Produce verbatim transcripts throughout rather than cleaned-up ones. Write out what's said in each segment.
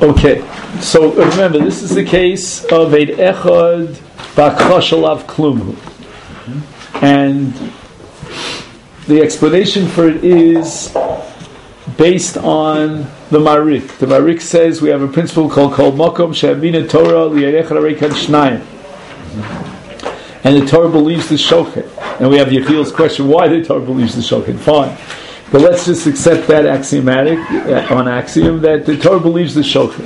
Okay, so remember, this is the case of Eid Echad B'Akhoshalav Klumu. And the explanation for it is based on the Marik. The Marik says we have a principle called Kol Mokom She'amina Torah Li'erechad Areikan Shnayim. And the Torah believes the Shochet. And we have Yechiel's question, why the Torah believes the Shochet? Fine. But let's just accept that axiomatic, uh, on axiom, that the Torah believes the Shochet.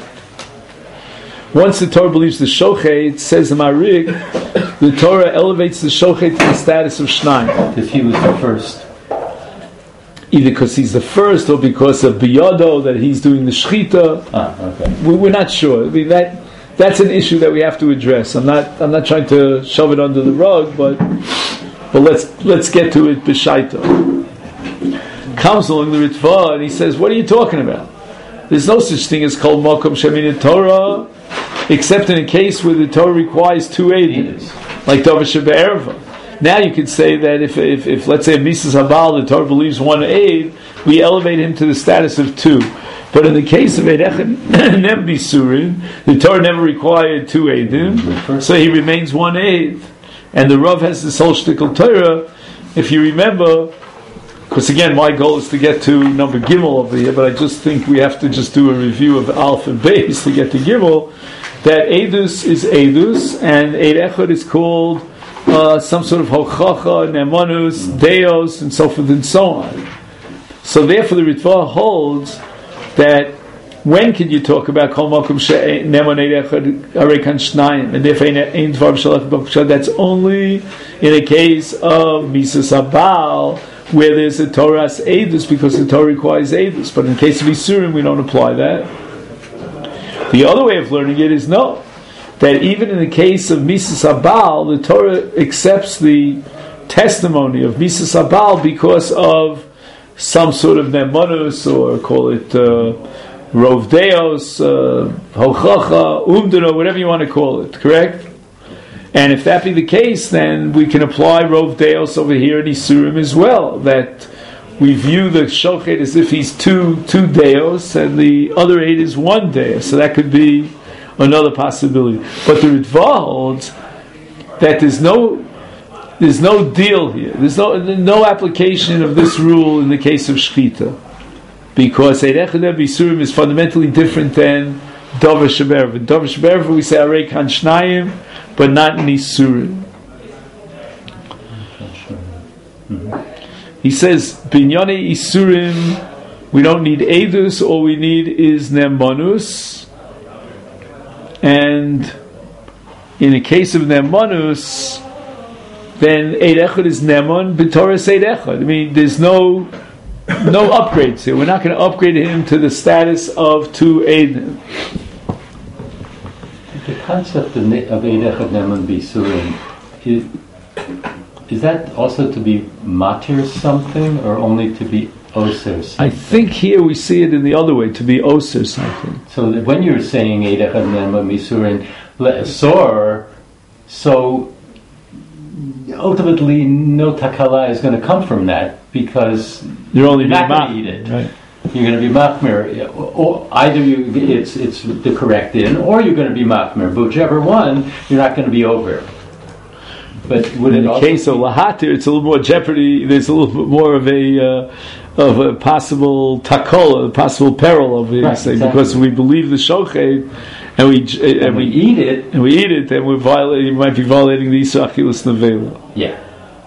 Once the Torah believes the Shochet, says the Marik, the Torah elevates the Shochet to the status of Shnayim. If he was the first. Either because he's the first or because of Biyado, that he's doing the Shechita. Ah, okay. we, we're not sure. I mean, that that's an issue that we have to address. I'm not I'm not trying to shove it under the rug, but but let's let's get to it b'shaita. Comes along the Ritva and he says, what are you talking about? There's no such thing as Kol Mokom She'amina Torah, except in a case where the Torah requires two eidim, like Davar Shebe'erva. Now you could say that if, if, if let's say Misas Habal, the Torah believes one aid, we elevate him to the status of two. But in the case of Eid Echad B'Isurin, the Torah never required two eidim, so he remains one aid. And the Rav has this whole shtickle Torah, if you remember. Because again, my goal is to get to number Gimel over here, but I just think we have to just do a review of Aleph and Beis to get to Gimel. That Eidus is Eidus, and Eid Echad is called uh, some sort of Hochacha, Nemanus, Deos, and so forth and so on. So therefore, the Ritva holds that when can you talk about Kol Mokum She'nemon Eid Echad Areikan Shnayim, and therefore Ein Dvar B'Shalach B'Chad, that's only in a case of Misas Habal, where there's a Torah's Eidus, because the Torah requires Eidus. But in the case of Isurim, we don't apply that. The other way of learning it is no, that even in the case of Misas Habal, the Torah accepts the testimony of Misas Habal because of some sort of Nemanus, or call it uh, Rov Deos, uh, Hochacha, Umdana, whatever you want to call it, correct? And if that be the case, then we can apply Rov Deos over here in Isurim as well, that we view the Shochet as if he's two two Deos, and the other eight is one Deos. So that could be another possibility. But the Ritva holds that there's no there's no deal here. There's no no application of this rule in the case of Shechita, because Eid Echad B'Isurim is fundamentally different than Davar Shebe'erva. In Davar Shebe'erva we say Areikan Shnayim, but not in Isurim. He says, Binyane Isurim, we don't need Eidus, all we need is Nemanus. And in the case of Nemanus, then Eid Echad is Neman, B'Torah Eid Echad. I mean, there's no no upgrades here. We're not going to upgrade him to the status of two Eidim. The concept of Eid Echad Neman B'Isurim, is, is that also to be matir something, or only to be oser something? I think here we see it in the other way, to be oser something. So that when you're saying Eid Echad Neman B'Isurim le'asor, so ultimately no takala is going to come from that, because you're only you're not ma- going to eat it. Right. You're going to be machmir, or either you it's it's the correct in, or you're going to be machmir. But whichever one, you're not going to be over. But would in it the also case of lahatir, it's a little more jeopardy. There's a little bit more of a uh, of a possible takola, a possible peril over here, right, say, exactly. because we believe the shochet and we and, and we, we eat it, and we eat it, then we're violating. We might be violating the Yisrachilas Nevela. Yeah.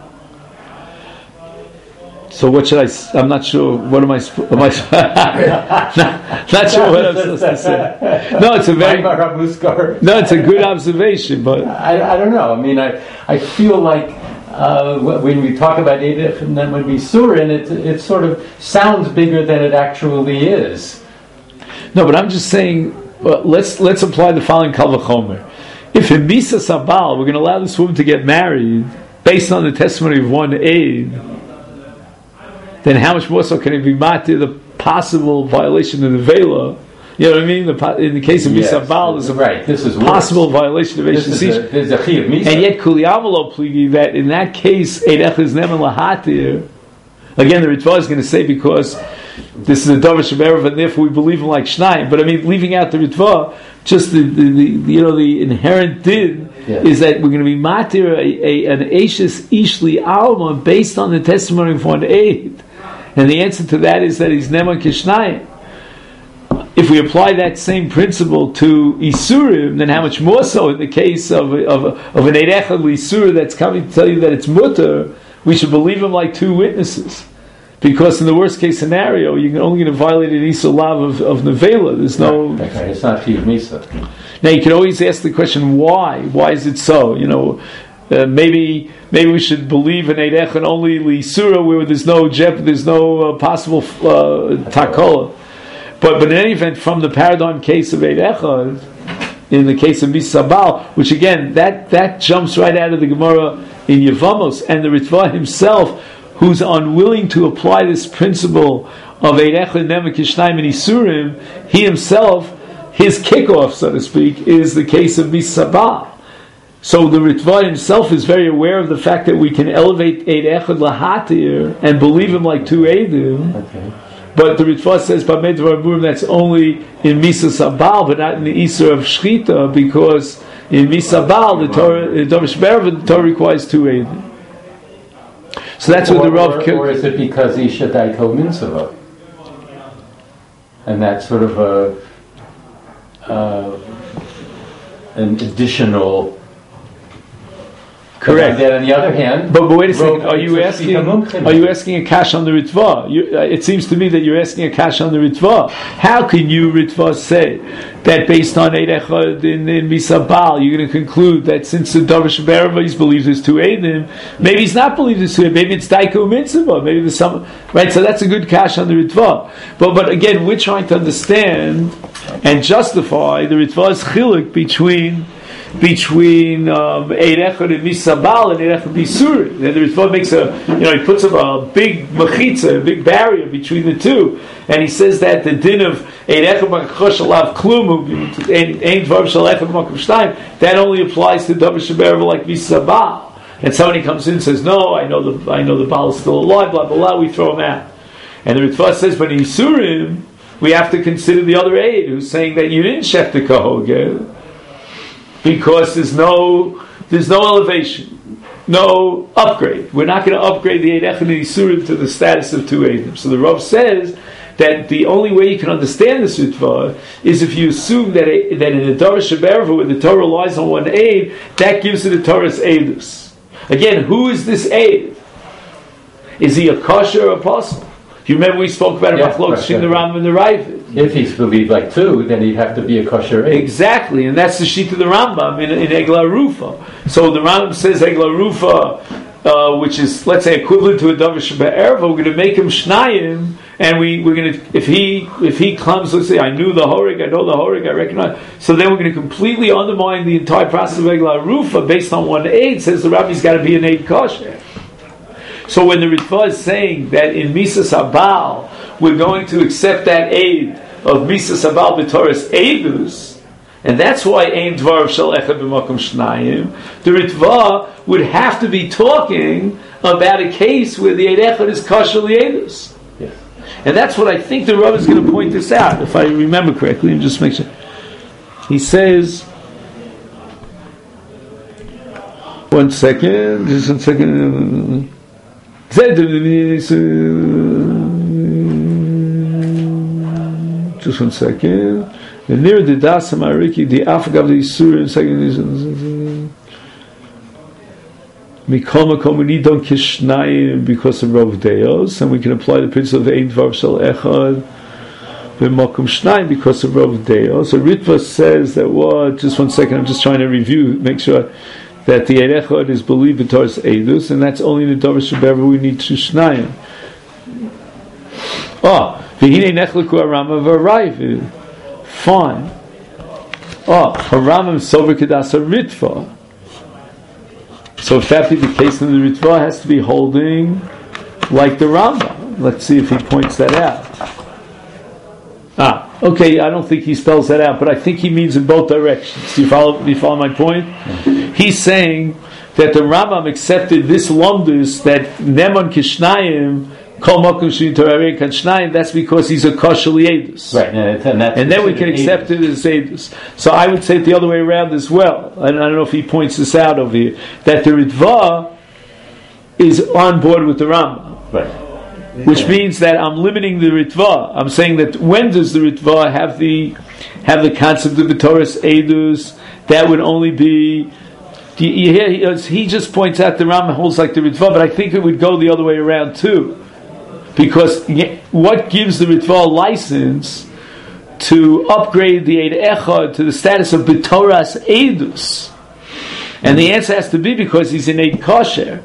So what should I? s- I'm not sure. What am I? Sp- am I sp- not, not sure what I'm supposed to say. No, it's a very no. It's a good observation, but I, I don't know. I mean, I I feel like uh, when we talk about Eid Echad and then when we surin, it it sort of sounds bigger than it actually is. no. But I'm just saying. Well, let's let's apply the following kal v'chomer. If in Misas Habal we're going to allow this woman to get married based on the testimony of one aid, then how much more so can it be matir the possible violation of the vela? You know what I mean? The, in the case of Yes, Misas Habal, there's a right. This is possible worse. violation of This is a, Eishes. there's a chiyuv misa. And yet Kuli Avalo pligi that in that case Eid Echad is never lahatir. Again, the Ritva is going to say because this is a Davar Sheberev, and therefore we believe him like Shnayim. But I mean, leaving out the Ritva, just the, the, the you know the inherent din yeah. is that we're going to be matir a, a, an Eishes Ishli Alma based on the testimony of one aid, and the answer to that is that he's Neman Kishnayim. If we apply that same principle to Isurim, then how much more so in the case of of, of an Eid Echad L'Isur that's coming to tell you that it's mutter, we should believe him like two witnesses. Because in the worst case scenario, you're only going to violate an Isur Lav of, of Nevela. There's no... Okay, it's not Tiv Misa. Now you can always ask the question, why? Why is it so? You know, uh, maybe maybe we should believe in Eid Echad only L'Isura where there's no jep, there's no uh, possible uh, takola. But but in any event, from the paradigm case of Eid Echad, in the case of Misabal, which again, that, that jumps right out of the Gemara in Yevamos, and the Ritva himself, who's unwilling to apply this principle of Eid Echad Neman Kishnayim and Isurim, he himself, his kickoff, so to speak, is the case of Misabal. So the Ritva himself is very aware of the fact that we can elevate Eid Echad Lahatir and believe him like two Eidim. Okay. But the Ritva says, that's only in Misa Sabal, but not in the Isur of Shchita, because in Misa Sabal, the Torah, in Davar Sheberev, the Torah requires two Eidim. So that's or, what the Rav... Or, or is it because Isha Daiko Mitzvah? And that's sort of a... Uh, an additional... Correct. And on the other hand, but, but wait a second. Are you asking? Are you asking a kash on the Ritva? You, uh, it seems to me that you're asking a kash on the Ritva. How can you Ritva say that based on Eid Echad in, in Misabal, you're going to conclude that since the Davar Sheberev he's believes there's two Eidim, maybe he's not believed there's two Eidim. Maybe it's Daiko Mitzvah. Maybe there's some right. So that's a good kash on the Ritva. But but again, we're trying to understand and justify the Ritva's chiluk between. between um, Eid Echad and Misabal and Eid Echad Bisuri. And the Ritva makes a, you know, he puts up a big machitza, a big barrier between the two. And he says that the din of Eid Echad Makachosh Alav Klum, Ein Dvar Shal Echad Makom Shtayim, that only applies to Davar Sheberev like Misabal. And somebody comes in and says, no, I know the I know the Baal is still alive, blah, blah, blah, we throw him out. And the Ritva says, but in Isurim, we have to consider the other aid who's saying that you didn't shech the kahogah, because there's no there's no elevation, no upgrade. We're not going to upgrade the Eid Echad and Isurim to the status of two Eidim. So the Rav says that the only way you can understand this Ritva is if you assume that a, that in the Davar Sheberev, where the Torah relies on one Eid, that gives it the Torah's Eidus. Again, who is this Eid? Is he a kosher apostle? Do you remember we spoke about yeah, a machlok between the Ram and the Ravid? If he's believed like two, then he'd have to be a kosher Eid. Exactly, and that's the sheet of the Rambam in, in Egla Rufa. So the Rambam says Egla Rufa, uh, which is, let's say, equivalent to a Davar Sheberev, we're going to make him Shnayim, and we, we're going to, if he if he comes, let's say, I knew the Horig, I know the Horig, I recognize, so then we're going to completely undermine the entire process of Egla Rufa based on one Eid, says the Rabbi's got to be an Eid kosher. So when the Ritva is saying that in Misa Sabal we're going to accept that aid of Misa Sabal b'Torah's Eidus, and that's why Ein Dvar Shel Echad B'Makom Shnayim, the Ritva would have to be talking about a case where the Eid Echad is kosher Eidus. Yes. And that's what I think the Rav is going to point this out, if I remember correctly, and just make sure. He says, one second, just one second. Just one second. And near the Dasam Ariki, the Afgav the Isur, and second Mikol Makom, we need Don Kishnayim because of Rav Deos, and we can apply the principle of Ein Dvar Shel Echad B'Makom Shnayim because of Rav Deos. So Ritva says that what? Just one second. I'm just trying to review, make sure that the Eid Echad is believed in Torah's Eidus, and that's only in the Davar Sheberev we need to Shnayim. Oh, v'hinei nechleku harama v'arayv. Fine. Oh, haramim sover kedasa ritva. So if that be the case, then the Ritva has to be holding like the Rambam. Let's see if he points that out. Ah, okay, I don't think he spells that out, but I think he means in both directions. Do you follow, do you follow my point? Mm-hmm. He's saying that the Rambam accepted this lumdus that Neman Kishnayim Kol Makom Shemin Torah Kan Shnayim, that's because he's a kosher liedus. Right, and, and, that's and then we can accept it as edus. So I would say it the other way around as well. I don't, I don't know if he points this out over here, that the Ritva is on board with the Rambam. Right. Which means that I'm limiting the Ritva. I'm saying that when does the Ritva have the have the concept of the Torah's edus? That would only be. You hear, he, he just points out the Rambam holds like the Ritva, but I think it would go the other way around too. Because what gives the Ritva a license to upgrade the Eid Echad to the status of B'Torah's edus? And the answer has to be because he's in Eid Kosher,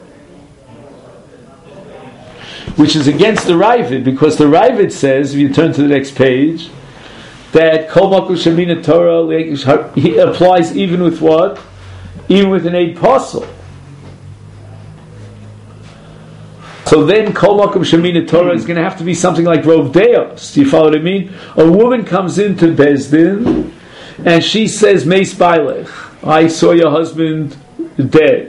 which is against the Ravid, because the Ravid says, if you turn to the next page, that Kol Makom Shemin Torah he applies even with what? Even with an Eid Posel. So then Kol Makom Shemin Torah is going to have to be something like Rov Deos. Do you follow what I mean? A woman comes into Bezdin and she says, Meis Bailech, I saw your husband dead.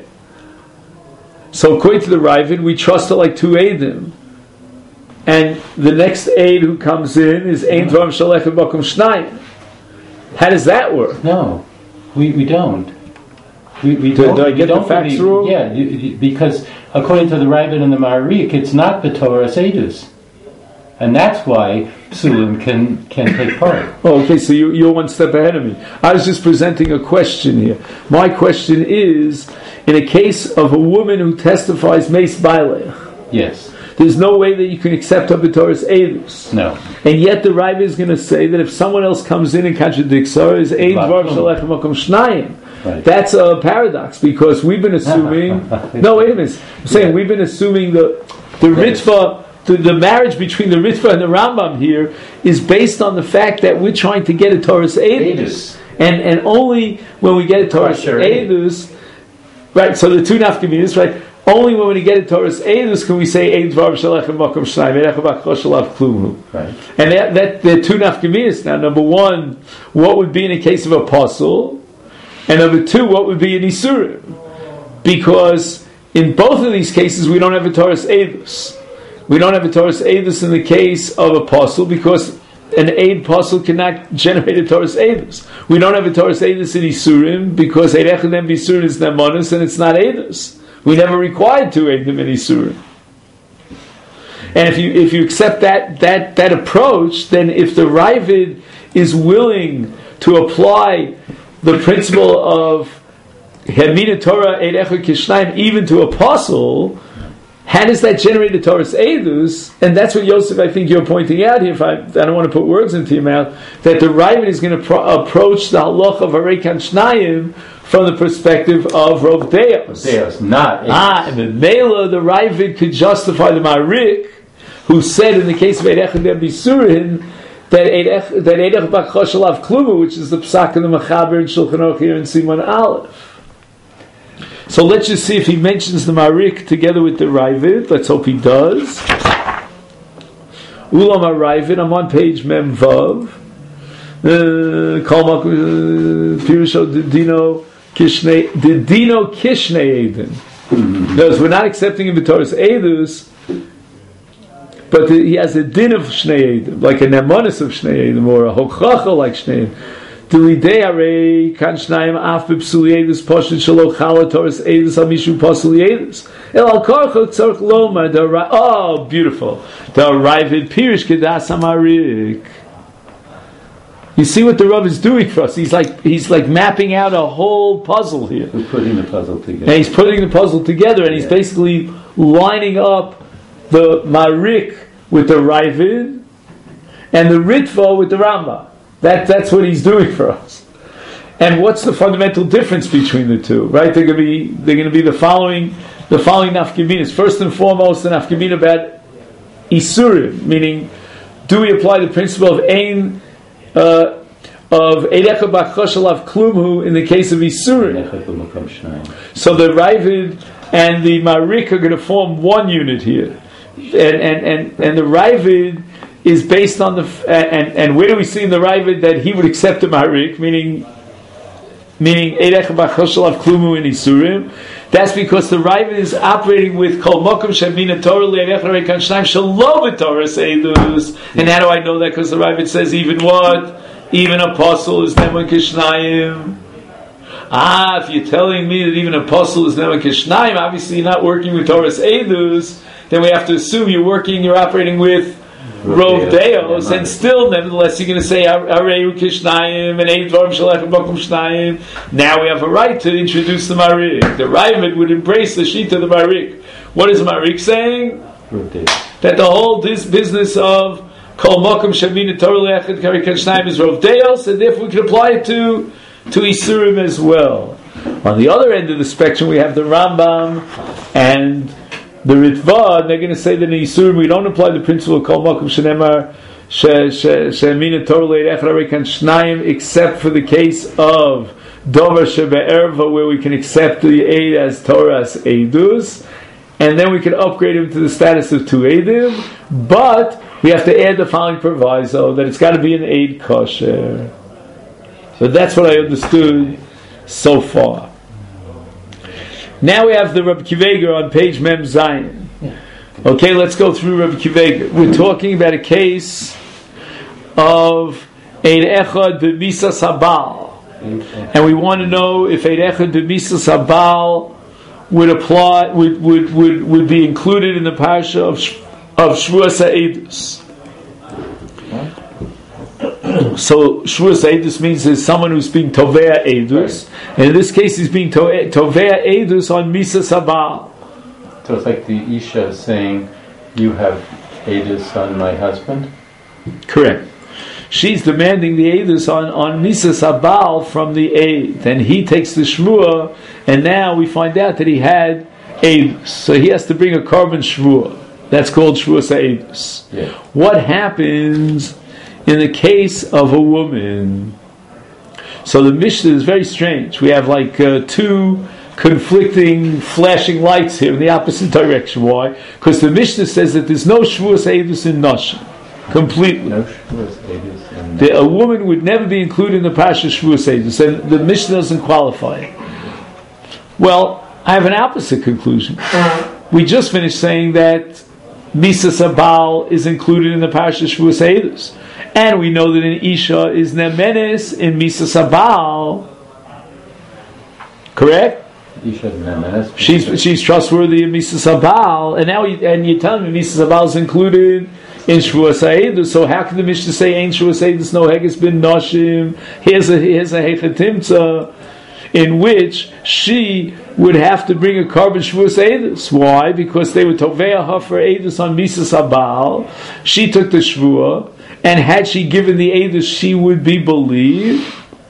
So according to the Ravid, we trust her like two Eidim. And the next Eid who comes in is Ein Dvarim Shalech B'Makom Shnayim. How does that work? No, we, we don't. We, we do, don't, do I get we the facts wrong? Yeah, you, you, because according to the Ravid and the Ma'arik, it's not the Torah's edus. And that's why Psulim can, can take part. Oh, okay, so you, you're one step ahead of me. I was just presenting a question here. My question is, in a case of a woman who testifies Meis Bailech, yes, there's no way that you can accept her B'Torah's edus. No. And yet the Rav is going to say that if someone else comes in and contradicts her, is Ein Dvar Shalech B'Makom Shnayim. Right. That's a paradox, because we've been assuming... no, wait a minute. I'm saying yeah. we've been assuming the, the Ritva... The, the marriage between the Ritva and the Rambam here is based on the fact that we're trying to get a Torah's edus, and and only when we get a Torah's edus, right? So the two nafkaminas, right? Only when we get a Torah's edus can we say Ein Dvar Shalech B'Makom Shnayim Erecha B'Choshalav Klumhu. Right. And that that there are two nafkaminas now. Number one, what would be in a case of a apostle, and number two, what would be in Isurim, because in both of these cases we don't have a Torah's edus. We don't have a Torah's edus in the case of apostle because an Eid apostle cannot generate a Torah's edus. We don't have a Torah's edus in Isurim because Eid Echadem B'Isurim is Nemonis and it's not edus. We never required two Eidim in Isurim. And if you if you accept that that that approach, then if the Ravid is willing to apply the principle of Hemina Torah Eid Echad Kishnayim even to apostle, how does that generate a Torah's edus? And that's what Yosef, I think you're pointing out here. If I, I don't want to put words into your mouth, that the Ravid is going to pro- approach the halach of Harei Kan Shnayim from the perspective of Rov Deos. Deos, not edus. Ah, and the Mela, the Ravid could justify the Ma'arik, who said in the case of Eid Echad B'Isurin that Eid Echad B'Choshalav Kluma, which is the Psak of the Mechaber and Shulchan Aruch here in Siman Aleph. So let's just see if he mentions the Ma'arik together with the Ravid. Let's hope he does. Ulam HaRavid, I'm on page Mem Vav. Kol Pirusho Dino Kishnei Dino Kishnei Eden. Notice we're not accepting him B'Torah's edus, but the, he has a din of Shnei Eden, like a nemonis of Shnei Eden, or a hochacha like Shnei Eden. Dilidei arei kan shnayim af b'psuli edus poshut shelo chala Torah's edus al mishu pasuli edus el al korcho tzorch lomar the oh beautiful the Ravid Pirish Kedas HaMa'arik. You see what the Rav is doing for us? He's like he's like mapping out a whole puzzle here. He's putting the puzzle together. And he's putting the puzzle together, and he's yeah. basically lining up the Ma'arik with the Ravid and the Ritva with the Rambam. That that's what he's doing for us. And what's the fundamental difference between the two? Right? They're going to be they're going to be the following the following nafkaminas. First and foremost, the nafkamina about Isurim, meaning do we apply the principle of Ein uh, of Eid Echad B'Choshalav Klumhu in the case of Isurim? So the Ravid and the Ma'arik are going to form one unit here, and and and, and the Ravid is based on the and and where do we see in the Ravid that he would accept the Ma'arik, meaning meaning Eid Echad B'Choshel Av Klumu in Isurim. That's because the Ravid is operating with Kol Mokum Shemina Torah Le'Eid Echad Reikan Shnayim Shelo B'Torah Seidus. And how do I know that? Because the Ravid says even what? Even apostle is Neman Kishnayim. Ah, if you're telling me that even apostle is Neman Kishnayim, obviously you're not working with Torah Seidus, then we have to assume you're working, you're operating with Rov Deos, and still, nevertheless, you're going to say Areu Kishnayim and Ein Dvarim Shalech Bokum Shnayim. Now we have a right to introduce the Marik. The Ravid would embrace the Shita of the Marik. What is Marik saying? That the whole this business of Kol Mokum Shamina Torah Le'echad Karikan Shnayim is Rov Deos, and therefore we can apply it to to Isurim as well. On the other end of the spectrum, we have the Rambam and the Ritva, and they're going to say that in Yisurim we don't apply the principle of Kol Makom Shenemar She'emina Torah Le'ed Echad Reikan Shnayim, except for the case of Dover Shebe'erva, where we can accept the Eid as Torah as Eidus, and then we can upgrade him to the status of two Eidim, but we have to add the following proviso, that it's got to be an Eid kosher. So that's what I understood so far. Now we have the Rabbi Kiveger on page Mem Zayin. Okay, let's go through Rabbi Kiveger. We're talking about a case of Eid Echad B'Misas Habal. And we want to know if Eid Echad B'Misas Habal would apply, would, would, would, would be included in the Parsha of, of Shvuas HaEidus. So Shvuas Eidus means there's someone who's being Tovea Eidus, and in this case he's being to- Tovea Eidus on Misas Habal. So it's like the Isha saying, you have Eidus on my husband? Correct. She's demanding the Eidus on, on Misas Habal from the Eid, and he takes the Shvuah, and now we find out that he had Eidus. So he has to bring a carbon Shvuah. That's called Shvuas Eidus. Yeah. What happens in the case of a woman? So the Mishnah is very strange. We have like uh, two conflicting flashing lights here in the opposite direction. Why? Because the Mishnah says that there's no Shvuas Eidus in Nashim. Completely. No Shvuas Eidus in The, a woman would never be included in the Pasha Shvuas Eidus, and the Mishnah doesn't qualify it. Well, I have an opposite conclusion. We just finished saying that Misas Habal is included in the Pasha Shvuas Eidus. And we know that an Isha is Nemenes in Misas Habal. Correct? Isha Nemenes. She's she's trustworthy in Misas Habal, and now you, and you're telling me Misas Habal is included in Shvuas HaEidus. So how can the Mishnah say Ein Shvuas HaEidus no Heges bin Noshim? Here's a here's a Hechatimtza in which she would have to bring a carbon Shvuas Eidus. Why? Because they would Tovea her for Eidus on Misas Habal. She took the Shvuah, and had she given the Eidus, she would be believed,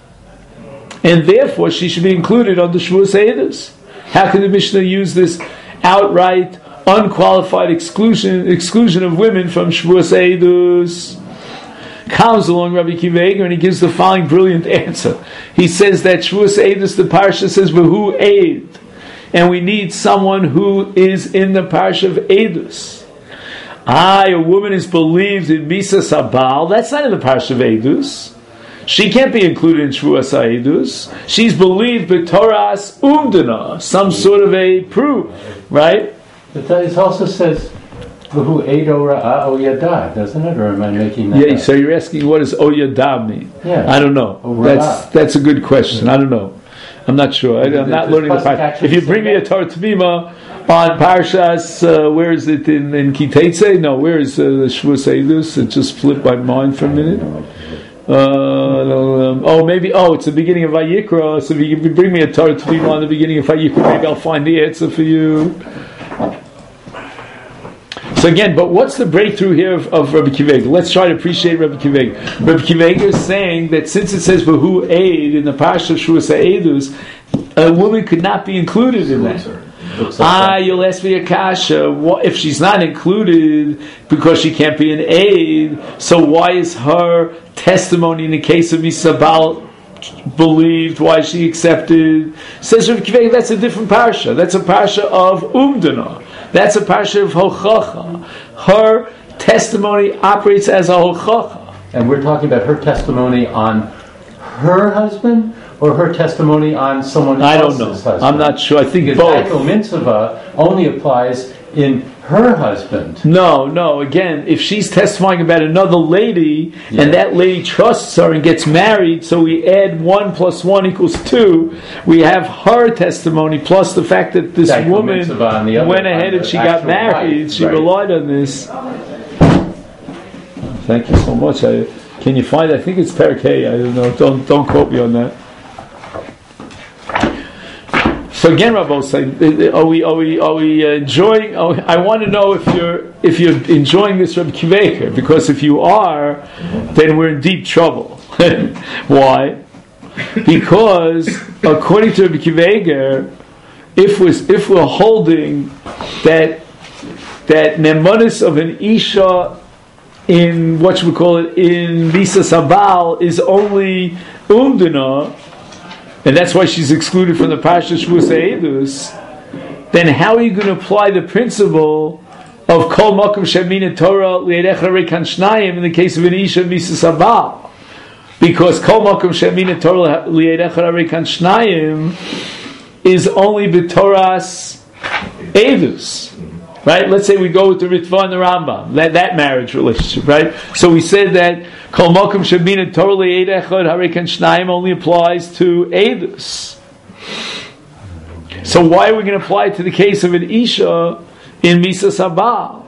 and therefore she should be included on the Shvuas Eidus. How can the Mishnah use this outright, unqualified exclusion exclusion of women from Shvuas Eidus? Comes along Rabbi Kiveger and he gives the following brilliant answer. He says that Shvuas Eidus, the parsha says V'hu Eid, and we need someone who is in the parsha of Eidus. Ah, a woman is believed in Misas Habal. That's not in the parsha of Eidus. She can't be included in Shvuas Eidus. She's believed b'Toras Umdana, some sort of a proof, right? But it also says V'hu Eido Ra'a O Yadah, doesn't it? Or am I making that Yeah, up? so you're asking what does O Yadah mean? Yeah. I don't know. O That's Ra'ah. that's a good question. I don't know. I'm not sure. I, I'm not Does learning the Pasuk parsha. actually If you say bring me a that? Torah Tmima on Parshas, uh, where is it in, in Kitetse? No, where is uh, the Shvuas Eidus? It just flipped my mind for a minute. Uh, um, oh, maybe. Oh, it's the beginning of Vayikra. So if you, if you bring me a Torah Tmima on the beginning of Vayikra, maybe I'll find the answer for you. So again, but what's the breakthrough here of, of Rabbi Kiveger? Let's try to appreciate Rabbi Kiveger. Rabbi Kiveger is saying that since it says V'hu Eid in the Parsha of Shvuas Eidus, a woman could not be included in that. Ah, you'll ask me a kasha. What, if she's not included because she can't be an aid, so why is her testimony in the case of Misas Habal believed? Why is she accepted? Says Rabbi Kiveger, that's a different parsha. That's a parsha of Umdana. That's a parsha of Hochacha. Her testimony operates as a Hochacha. And we're talking about her testimony on her husband, or her testimony on someone I else's don't know. husband? I'm not sure. I think because both. Michael Mitzvah only applies in her husband. No, no. Again, if she's testifying about another lady, yeah. and that lady trusts her and gets married, so we add one plus one equals two. We have her testimony plus the fact that this Michael woman went ahead and she got married. Wife, she right. relied on this. Thank you so much. I, can you find? I think it's Perkei. I don't know. Don't don't quote me on that. So again, Rabbi, are we are we are we enjoying? Are we, I want to know if you're if you're enjoying this Rabbi Akiva Eiger, because if you are, then we're in deep trouble. Why? Because according to Rabbi Akiva Eiger, if we if we're holding that that nemonis of an isha in what should we call it in Misa Sabal is only umdana, and that's why she's excluded from the Parsha Shvus Eidus, then how are you going to apply the principle of Kol Makom Shemina Torah Li'erecha Rekan Shnayim in the case of an Isha Misa Sabal? Because Kol Makom Shemina Torah Li'erecha Rekan Shnayim is only B'Torah's Eidus. Right? Let's say we go with the Ritva and the Rambam, that, that marriage relationship, right? So we said that Kol Makom Shebina Torah Eid Echad Harekan Shnayim only applies to Eidus. So why are we going to apply it to the case of an Isha in Misa Sabal?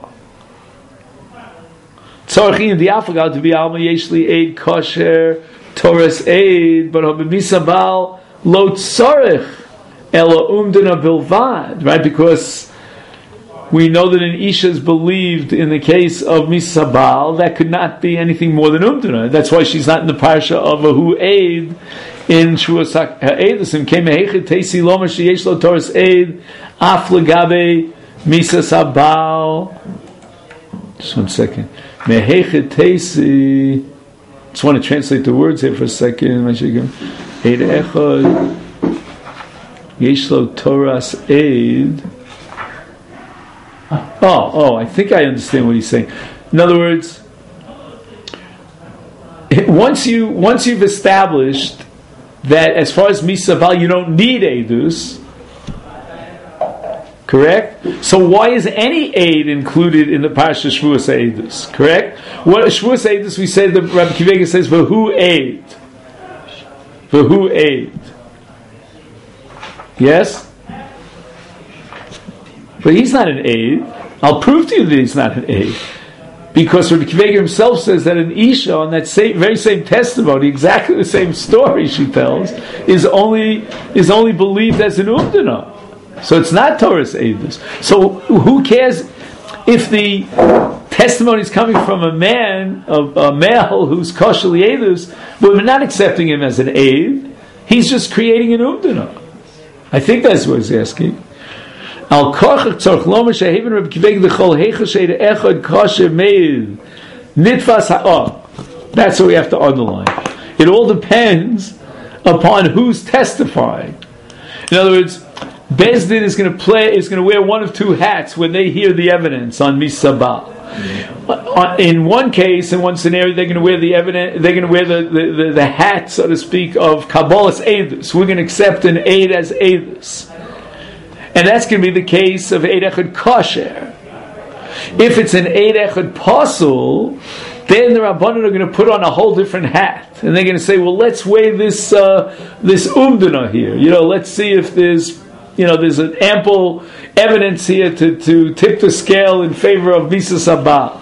Tzorchin Diafagal to be Alma Yeshli Eid Kosher Torah's Eid, but on Misa Sabal Lo Tzorich Ela Umdana Bilvad, right? Because we know that an Isha is believed in the case of Misabal, that could not be anything more than Umdana. That's why she's not in the parsha of a Hu Eid in Shuas Ha'edusim. Came Mehechet Teisi Loma Sheyesh Lo Torah's Eid Af Legabe Misa Sabal. Just one second. Mehechet Teisi. Just want to translate the words here for a second. Eid Echad Yesh Lo Torah's Eid. Oh, oh, I think I understand what he's saying. In other words, once you once you've established that as far as Misaval you don't need Eidus, correct? So why is any aid included in the Parsha Shvuas Eidus? Correct? What Shvuas Eidus we say, the Rabbi Akiva Eiger says V'hu aid, V'hu aid. Yes. But he's not an aid. I'll prove to you that he's not an aid. Because Rabbi Akiva Eiger himself says that an Isha, on that same, very same testimony, exactly the same story she tells, is only is only believed as an Umdana. So it's not Torah's Eidus. So who cares if the testimony is coming from a man, a, a male who's kosher Eidus, but we're not accepting him as an aid. He's just creating an Umdana. I think that's what he's asking. Al kochach tzorch loma sheheven Rabbi Akiva Eiger l'chol heichel she'ed echad kosher meid nitfas ha'ah. That's what we have to underline. It all depends upon who's testifying. In other words, Beis Din is going to play is going to wear one of two hats when they hear the evidence on Misabal. In one case, in one scenario, they're going to wear the evidence. They're going to wear the, the, the, the hat, so to speak, of Kabbalah's Eidus. We're going to accept an aid as Eidus. And that's going to be the case of Eid Echad Kosher. If it's an Eid Echad Pasul, then the Rabbanan are going to put on a whole different hat. And they're going to say, well, let's weigh this uh, this Umdana here. You know, let's see if there's, you know, there's an ample evidence here to, to tip the scale in favor of Misa Sabal.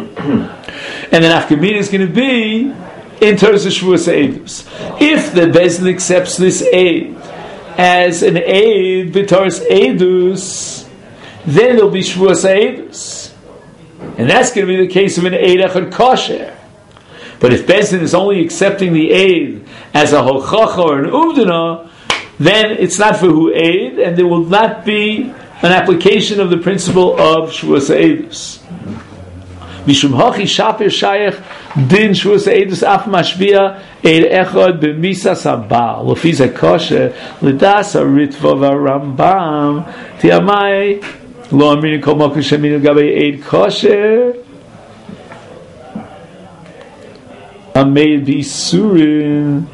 And then Afkamina is going to be in terms of Shvuas Eidus. If the Beis Din accepts this aid as an aid, B'Torah's Eidus, then there'll be Shvuas Eidus. And that's going to be the case of an Eid Echad Kosher. But if Beis Din is only accepting the aid as a Hochacha or an Umdana, then it's not for who aid, and there will not be an application of the principle of Shvuas Eidus. Mishum Hachi Shapir Shayach Din Shvuas Eidus Af Mashbia Eid Echad B'Misa Sabal L'Fiza Kosher L'Das HaRitva VaRambam Tiamai Lo Amrin Kol Makom Sheminu Gabe Eid Kosher Ameid B'Isurin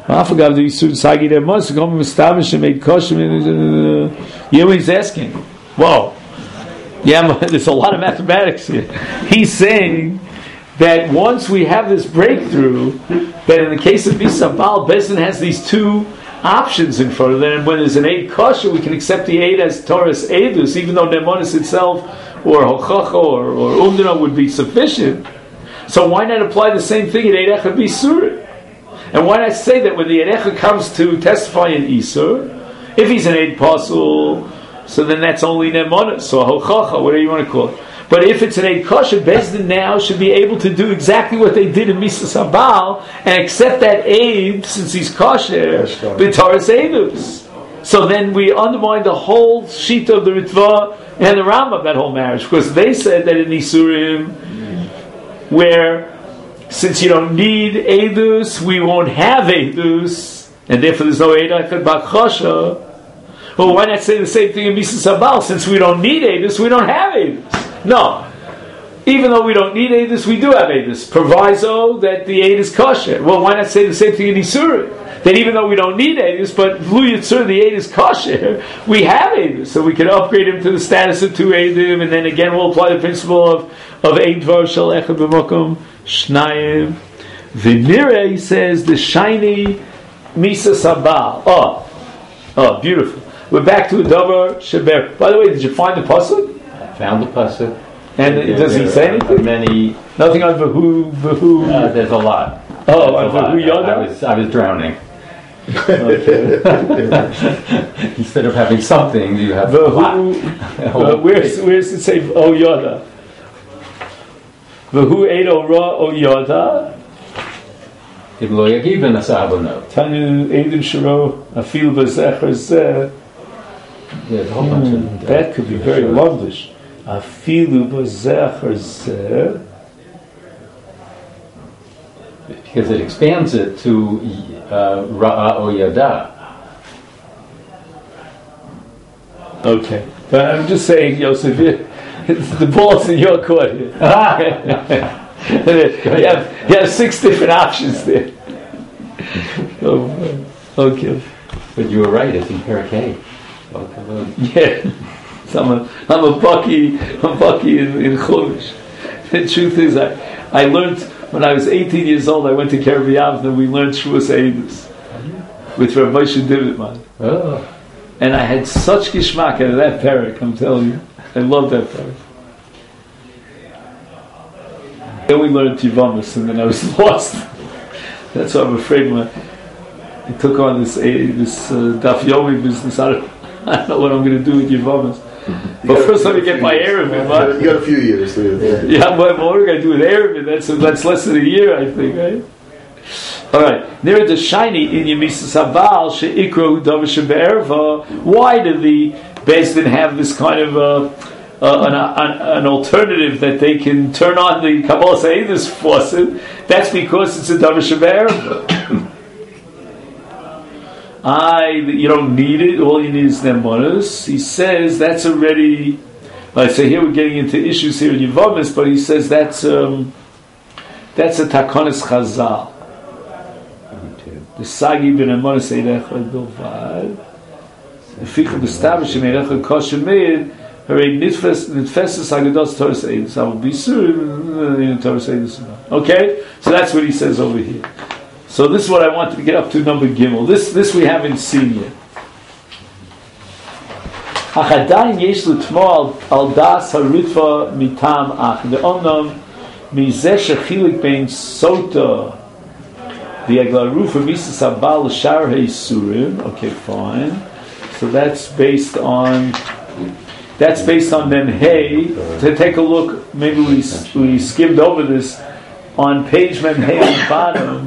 I forgot the Yisur Sagi there must come establish and made kosher. You know what he's asking? Whoa. Yeah, there's a lot of mathematics here. He's saying that once we have this breakthrough, that in the case of Bisa Baal, Bezdin has these two options in front of them, and when there's an Eid kosher, we can accept the Eid as Torah's Eidus, even though Nemonis itself, or Hochacha, or, or Umdana would be sufficient. So why not apply the same thing in Eid Echad B'Isurim? And why not say that when the Eid Echad comes to testify in Isur, if he's an Eid Pasul, so then that's only Nemonis, or Hochacha, whatever you want to call it. But if it's an Eid kosher, Bezdin now should be able to do exactly what they did in Misas Habal and accept that Eid, since he's kosher, b'Taras Eidus. So then we undermine the whole sheet of the Ritva and the Rambam, that whole marriage, because they said that in Isurim, where since you don't need Eidus, we won't have Eidus, and therefore there's no Eid Echad B'Chosha. Well, why not say the same thing in Misas Habal? Since we don't need Eidus, we don't have Eidus. No. Even though we don't need Eidus, we do have Eidus. Proviso that the Eid is kosher. Well, why not say the same thing in Isurim? That even though we don't need Eidus, but Lu Yitzur, the Eid is kosher, we have Eidus. So we can upgrade him to the status of two Eidim, and then again we'll apply the principle of, of Eid Dvar Shel Echad B'Mokom Shnayim. V'nireh, he says, the shiny Misas Habal. Oh, oh, beautiful. We're back to a Davar Sheber. By the way, did you find the pasuk? Found the pasuk. And there, does he say anything? Many. Nothing on Vahu, Vahu. Uh, there's a lot. Oh, on Vahu Yoda? I was, I was drowning. Instead of having something, you have Vahu. uh, where's, where's it say, Oh Yoda? Vahu Edo Ra O Yoda. Iblo Yagiv and Asabano. Tanu Edim Shiro Afil Bazecher Zeh. There's a whole bunch of mm, that could be very longish. Afilu b'zecher zeh, because it expands it to uh, Ra'a o Yada. Okay, but I'm just saying, Yosef, the ball's in your court here. you, have, you have six different options there. Oh, okay. But you were right, it's in Parakeh. Yeah, so I'm a, I'm a bucky, I'm bucky in, in Chumash. The truth is, I, I learned when I was eighteen years old. I went to Kerev Yavna. We learned Shavuos Eidus with Rav Moshe Dividman, oh. and I had such gishmak out of that parak. I'm telling you, I love that parak. Then we learned Tivamis, and then I was lost. That's why I'm afraid when I took on this this uh, Daf Yomi business. I don't, I don't know what I'm going to do with Yavamas. But first let me get my Erev in. You got a few years. So yeah, yeah, but what are we going to do with Erev? That's, that's less than a year, I think, right? Alright. Near the shiny in Yemisas Habal, She'ikro Davar Shebe'erva. Why do the Bezdin have this kind of uh, uh, an, an, an alternative that they can turn on the Kabbalah Eidus faucet? That's because it's a Davar Shebe'erva. I, you don't need it. All you need is Nemonis. He says that's already. I say here we're getting into issues here in Yevamis, but he says that's um, that's a Takonis Chazal. The Sagi ben Nemonis Eidechad Bilvad. The Fichah B'Stavish Eidechad Kosher Meir. Harei Nitfes Nitfeses Hagados Torah Eidus. I will be soon. Torah Eidus. Okay, so that's what he says over here. So this is what I wanted to get up to, number Gimel. This this we haven't seen yet. Achadayin yesh l'tmo al das haritva mitam ach ve'onam mizeh shechilik bein sota v'yaglarufa misas habal l'shar he'isurim. Okay, fine. So that's based on that's based on then hey. To take a look, maybe we we skimmed over this on page mem hey on the bottom.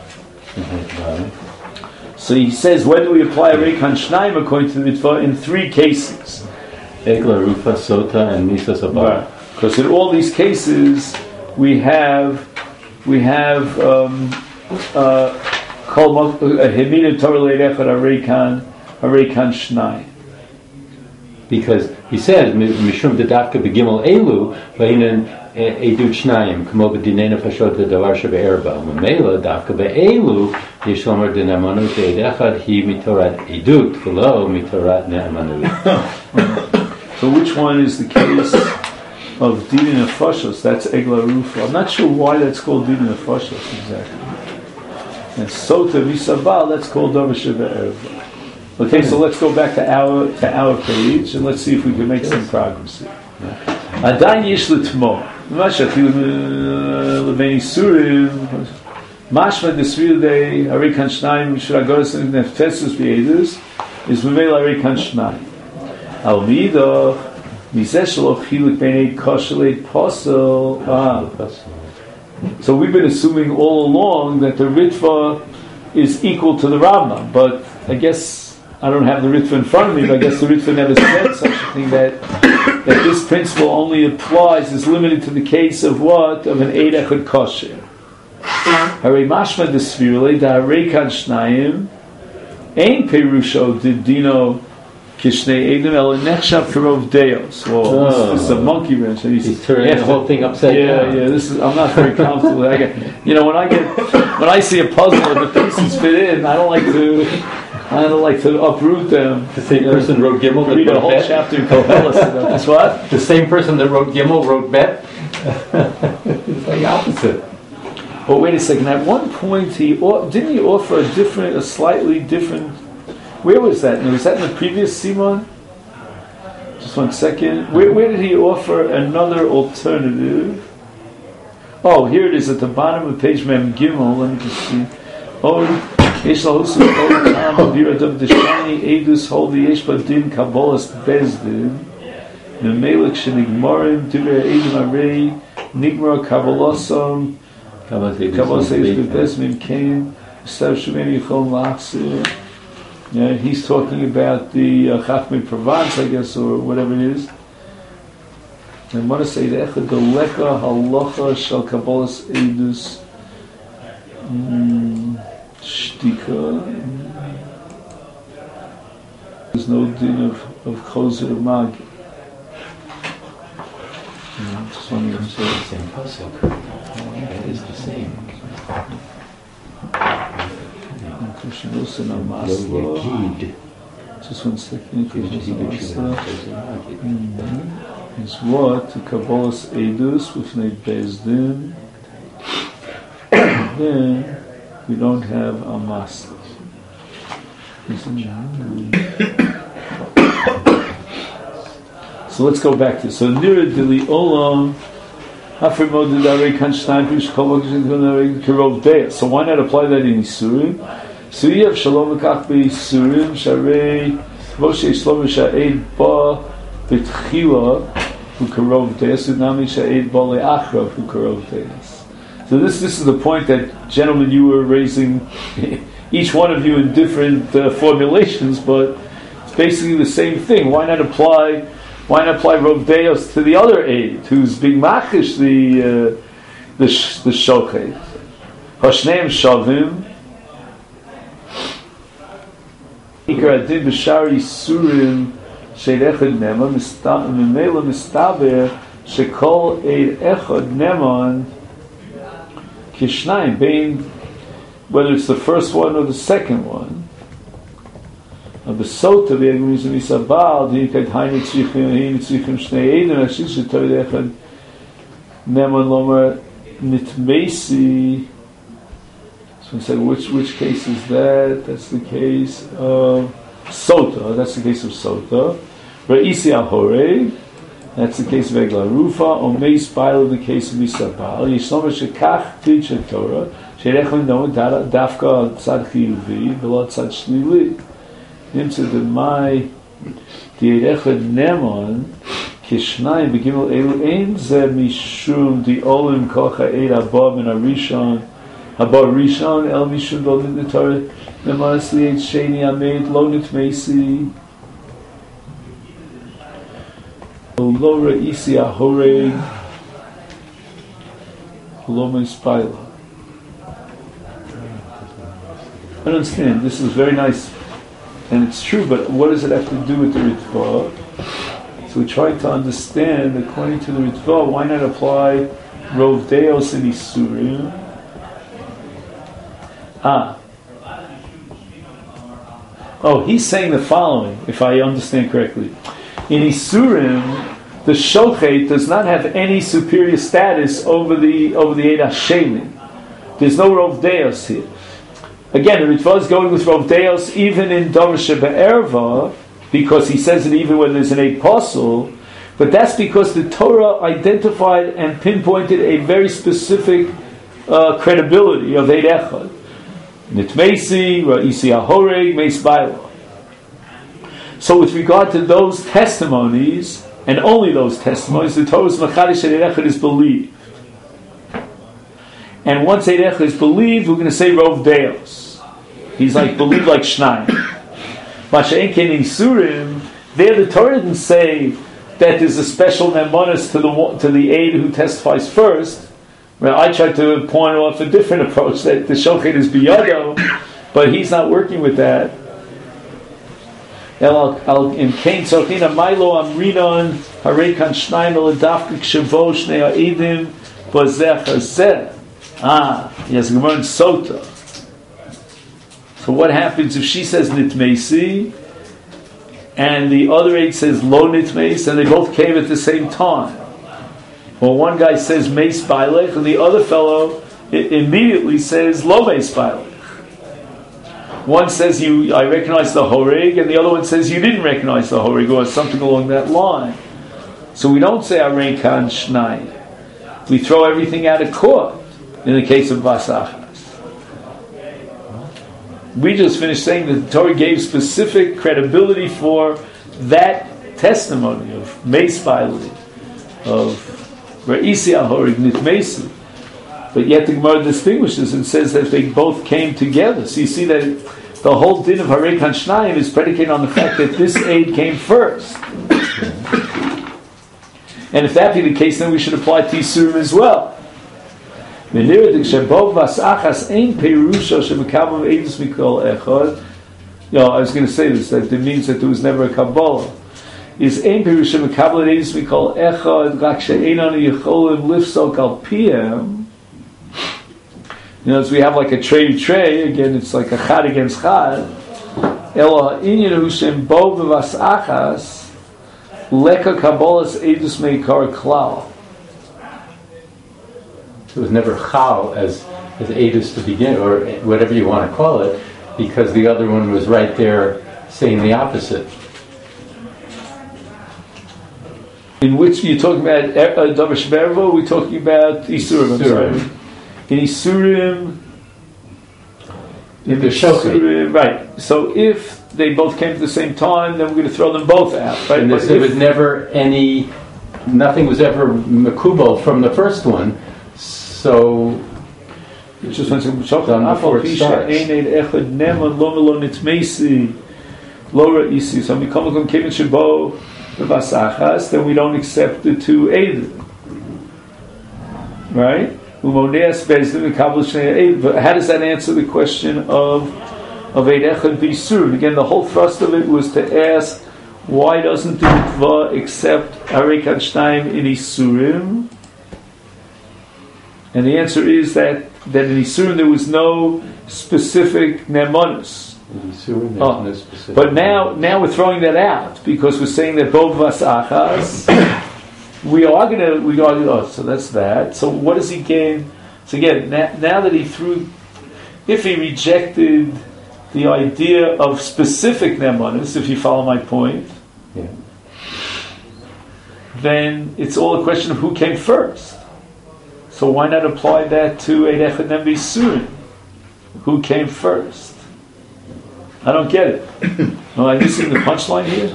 So he says, when do we apply Rekan Shnaim according to the mitzvah? In three cases. Egla, Rufa, Sota, and Misas Habal. Because in all these cases, we have we have um, uh, Because he says, Mishum Dedavka Begimel Elu, Vainen Edut Shnayim, Kamo B'dinei Nefashot V'davar Shebe'erba. Memela Davka Be'elu, Yishlomer D'Ne'emanut Eid Echad, Hi Mitorat Edut, V'lo Mitorat Ne'emanut. So which one is the case of Dina Nefashos? That's Egla Rufa. I'm not sure why that's called Dina Nefashos exactly. And Sota Visabal, that's called Davar Shebe'erba. Okay, so let's go back to our to our page and let's see if we can make some progress here. Adayin Yish L'Tmo. Masha Leveni Surim. Mashma Desvilde Arikan Shnayim Mishragoras and Nefesus Be'edus is Mimel Arikan Shnayim. Al Midoch Mizesh Lo Chilik Beinei Koshelei Posel. Ah, so we've been assuming all along that the Ritva is equal to the Rambam, but I guess I don't have the Ritva in front of me, but I guess the Ritva never said such a thing that that this principle only applies, is limited to the case of what? Of an Eid Echad Kosher. Harei mashma desvirle da reikan shnayim ein perusho didino kishnei eidim el nechshav karov deos. Well, this, this is a monkey wrench. And he's, he's turning the whole thing upside yeah, down. Yeah, This is. I'm not very comfortable. I get, you know, when I get when I see a puzzle and the pieces fit in, I don't like to. I don't like to uproot them. The same person wrote Gimel that read a wrote whole Bet. chapter in Koheles. That's what? The same person that wrote Gimel wrote Bet. It's like opposite. Well, wait a second. At one point, he didn't he offer a different, a slightly different. Where was that? Was that in the previous Simon? Just one second. Where, where did he offer another alternative? Oh, here it is at the bottom of page Mem Gimel. Let me just see. Oh. Yesh lahusu kol biradov deshani edus holdi yesh badin kabbalas bezdin memelech shenigmarim divrei edim arei nigmar kabbalasam kabbalas edus bezdin came stav shemeni yichol lachsir. Yeah, he's talking about the uh, Chachmei Provence, I guess, or whatever it is. And what to say? The echad deleka halacha shel kabbalas edus. Shtika. There's no din of of choser magi. Just one It's the same pasuk. It is the same. Just one second. Is what the Kabbalas Edus with Nei Bezdin. Then we don't have a master. So let's go back to so Nira Dili Olam Hafrimo Didare Kanstein Pish Kovakishin Kirov Dea. So why not apply that in Isurim? So you have Shalom Akach Be Isurim Sharei Moshe Shlomo Sha'ed Ba B'Tchila Hu Kirov Dea Sunami Sha'ed Ba Le'achrav Hu Kirov Dea. So this this is the point that, gentlemen, you were raising, each one of you in different uh, formulations, but it's basically the same thing. Why not apply? Why not apply Rov Deos to the other aid, who's being machish the uh, the sh- the shochet? Hashneim shavim. Ikar adin b'shari surim sheid echad neman mimela mistaber shekol eid echad neman. Kishnayim, being whether it's the first one or the second one. Of the sota v'yagmizim isabal dinikad hayni tzrichim hayni tzrichim shnei edim ashish shetoy echad neman lomer nitmesi. So we say which which case is that? That's the case of sota. That's the case of sota. Re'isi ahorei. That's the case of Egla Rufa, or Meis Bail, the case of Misabal. Yishloma Shekach teach a Torah, Sherechon no Dafka Tzad Chiyuvi, V'lo Tzad Shlili. Nimtze the Mai, Di'erechad Nemon, Kishnayim Begimel Elu Ein Ze Mishum Di Olim Kocha Eid Haba Ben Arishon, Haba Rishon El Mishum Volin the Torah, Nemas Li'et Sheni Amed Lo Nitmesi. Lo re'isi ahorei lo me'ispaila. I don't understand. This is very nice, and it's true. But what does it have to do with the ritva? So we're trying to understand, according to the Ritva, why not apply Rov Deos in Isurim? Ah. Oh, he's saying the following, if I understand correctly. In Isurim, the Shochet does not have any superior status over the over the Eid HaShemin. There's no Rov Deos here. Again, the Ritva is going with Rov Deos even in Davar Shebe'erva, because he says it even when there's an Eid Pasul, but that's because the Torah identified and pinpointed a very specific uh, credibility of Eid Echad. Nitmeisi, Ra'isi HaHoreg, Meis Baila. So with regard to those testimonies, and only those testimonies, the Torah's Machadish Eid Echad is believed. And once Eid Echad is believed, we're going to say Rov Deos. He's like, believed like Shnayim. Masha'en Ken Isurim, there the Torah didn't say that there's a special nemonis to the to the aid who testifies first. Well, I tried to point off a different approach, that the Shochet is biyado, but he's not working with that. In Kain Tzorchina Milo Amrinon Harekan Shnayim Eladafik Shavo Shnei Ha'edim Bozeh Hazeh. Ah, he has a Gemara in Sota. So what happens if she says Nitmeisi and the other eight says Lo Nitmeis, and they both came at the same time? Well, one guy says Meis Bailech and the other fellow I- immediately says Lo Meis Bailech. One says you, I recognize the Horeg, and the other one says you didn't recognize the Horeg, or something along that line. So we don't say Arekan Shnai. We throw everything out of court in the case of Vasachas. We just finished saying that the Torah gave specific credibility for that testimony of Meis Bailech, of Ra'isi HaHoreg Nitmeisi. But yet the Gemara distinguishes and says that they both came together. So you see that the whole din of Harekan Shnayim is predicated on the fact that this aid came first. And if that be the case, then we should apply to Yisurim as well. You know, I was going to say this, that it means that there was never a Kabbalah. Is ein perusha mekabel eidus mikol echad rak she'enan yecholim lifsok al piem. You know, as we have like a tray tray, again, it's like a chad against chad. Elo ha'inyan hu shem bo b'vas achas leka kabbalas eidus meikar klal. It was never chal as as eidus to begin, or whatever you want to call it, because the other one was right there saying the opposite. In which you're talking about uh, Davar Shebe'erva, we're talking about Isurim. I'm sorry. In Isurim, in the Isurim, right. So if they both came at the same time, then we're going to throw them both out. Right? And there was never any, nothing was ever makubal from the first one. So it's just when before it starts. So we come from Kevin Shabo. Then we don't accept the two Eidim. Right? But how does that answer the question of of Eid Echad V'Yisurim? Again, the whole thrust of it was to ask, why doesn't the Ritva accept Arekan Shnayim in Yisurim? And the answer is that, that in Yisurim there was no specific Nemonis. Oh. No, but now, now we're throwing that out because we're saying that both vas achas. We are going to we are oh, so that's that. So what does he gain? So again, now, now that he threw, if he rejected the idea of specific nemonis, if you follow my point, yeah. then it's all a question of who came first. So why not apply that to Eid Echad Nem V'Yisurim? Who came first? I don't get it. Am I missing the punchline here?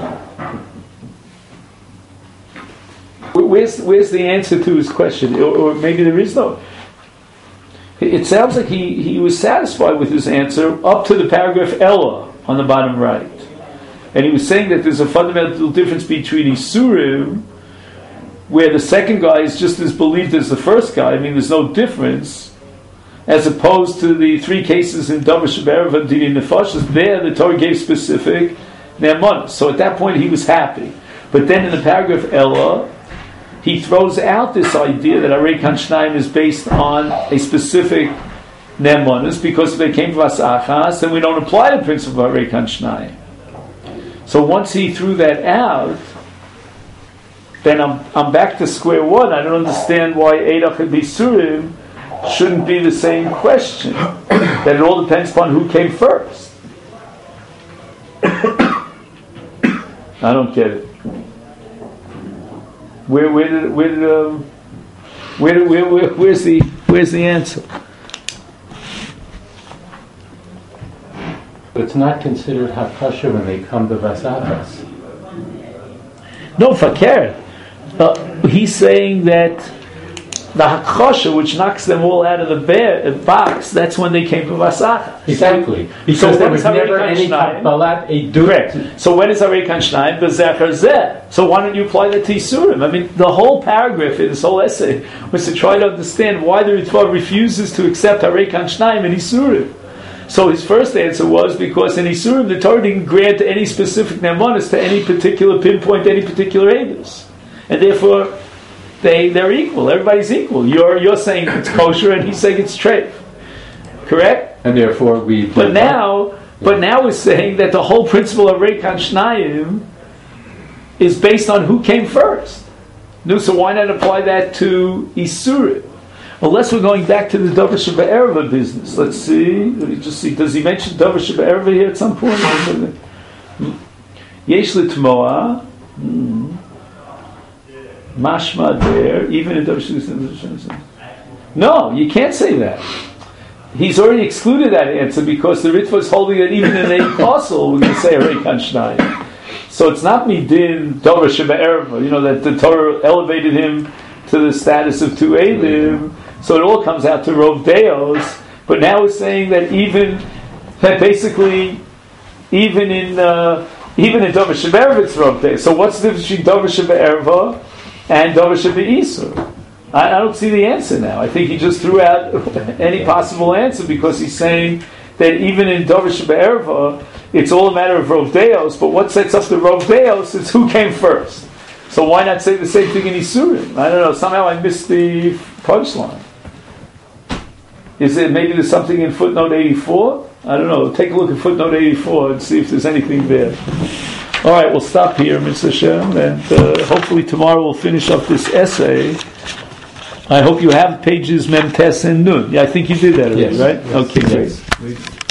Where's where's the answer to his question? Or, or maybe there is no. It sounds like he, he was satisfied with his answer up to the paragraph Ella on the bottom right. And he was saying that there's a fundamental difference between Isurim, where the second guy is just as believed as the first guy. I mean, there's no difference. As opposed to the three cases in Davar Shebe'erva and Dini Nefashos, there the Torah gave specific Ne'emanus. So at that point he was happy. But then in the paragraph Ella, he throws out this idea that Arei Kan Shnayim is based on a specific Ne'emanus, because if they came from Vasachas, then we don't apply the principle of Arei Kan Shnayim. So once he threw that out, then I'm I'm back to square one. I don't understand why Eidach and Bisurim shouldn't be the same question. That it all depends upon who came first. I don't get it. Where where did where did um, where, did, where, where where's the where's the answer? It's not considered hakasha when they come to Vasachas. No, fakir. Uh, he's saying that the hakasha, which knocks them all out of the bear, uh, box, that's when they came to Vasachas. Exactly. Because so there was never any Kabbalat Edut. Correct. So when is Arei Kan Shnayim? B'zecher zeh. So why don't you apply that to Yisurim? I mean, the whole paragraph in this whole essay was to try to understand why the Ritva refuses to accept Arei Kan Shnayim in Yisurim. So his first answer was because in Yisurim the Torah didn't grant any specific Ne'emanus to any particular pinpoint, any particular Eidos. And therefore, they, they're equal. Everybody's equal. You're you're saying it's kosher and he's saying it's treif. Correct? And therefore we... But now, but now we're saying that the whole principle of Arei Kan Shnayim is based on who came first. No, so why not apply that to Yisurim? Unless we're going back to the Davar Sheba'erva business. Let's see. Let me just see. Does he mention Davar Sheba'erva here at some point? Yesh L'Tmoa. Mashma there. Even in Davar Sheba'erva. No, you can't say that. He's already excluded that answer because the Ritva is holding that even in a apostle we're going to say Arei Kan Shnayim. So it's not midin Davar Sheba'erva. You know that the Torah elevated him to the status of two Eidim. So it all comes out to Rov Deos, but now we're saying that even that basically, even in uh, even in Davar Sheba'erva it's Rov Deos. So what's the difference between Davar Sheba'erva and Davar Sheba'isur? I, I don't see the answer now. I think he just threw out any possible answer because he's saying that even in Davar Sheba'erva it's all a matter of Rov Deos. But what sets up the Rov Deos is who came first. So why not say the same thing in Yisurim? I don't know. Somehow I missed the punchline. Is it maybe there's something in footnote eighty-four? I don't know. Take a look at footnote eighty-four and see if there's anything there. All right, we'll stop here, Mister Hashem, and uh, hopefully tomorrow we'll finish up this essay. I hope you have pages Mem Tes and Nun. Yeah, I think you did that already, yes, right? Yes, okay, yes. great.